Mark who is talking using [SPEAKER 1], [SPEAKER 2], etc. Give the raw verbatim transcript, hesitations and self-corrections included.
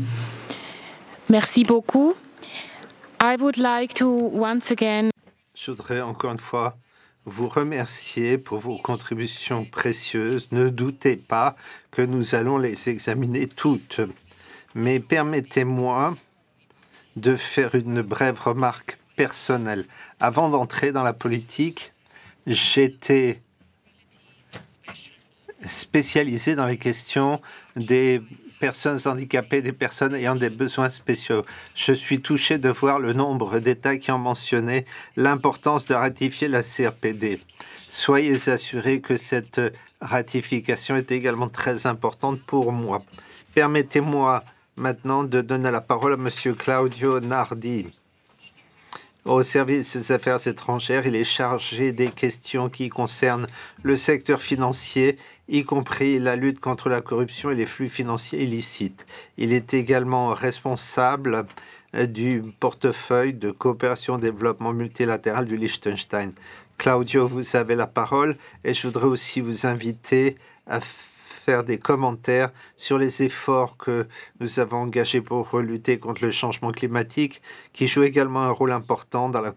[SPEAKER 1] Merci beaucoup. I would like to once again
[SPEAKER 2] Je voudrais encore une fois vous remercier pour vos contributions précieuses. Ne doutez pas que nous allons les examiner toutes. Mais permettez-moi de faire une brève remarque personnelle. Avant d'entrer dans la politique, j'étais spécialisé dans les questions des personnes handicapées, des personnes ayant des besoins spéciaux. Je suis touché de voir le nombre d'États qui ont mentionné l'importance de ratifier la C R P D. Soyez assurés que cette ratification est également très importante pour moi. Permettez-moi maintenant de donner la parole à M. Claudio Nardi. Au service des affaires étrangères, il est chargé des questions qui concernent le secteur financier, y compris la lutte contre la corruption et les flux financiers illicites. Il est également responsable du portefeuille de coopération et développement multilatéral du Liechtenstein. Claudio, vous avez la parole et je voudrais aussi vous inviter à faire des commentaires sur les efforts que nous avons engagés pour lutter contre le changement climatique, qui joue également un rôle important dans la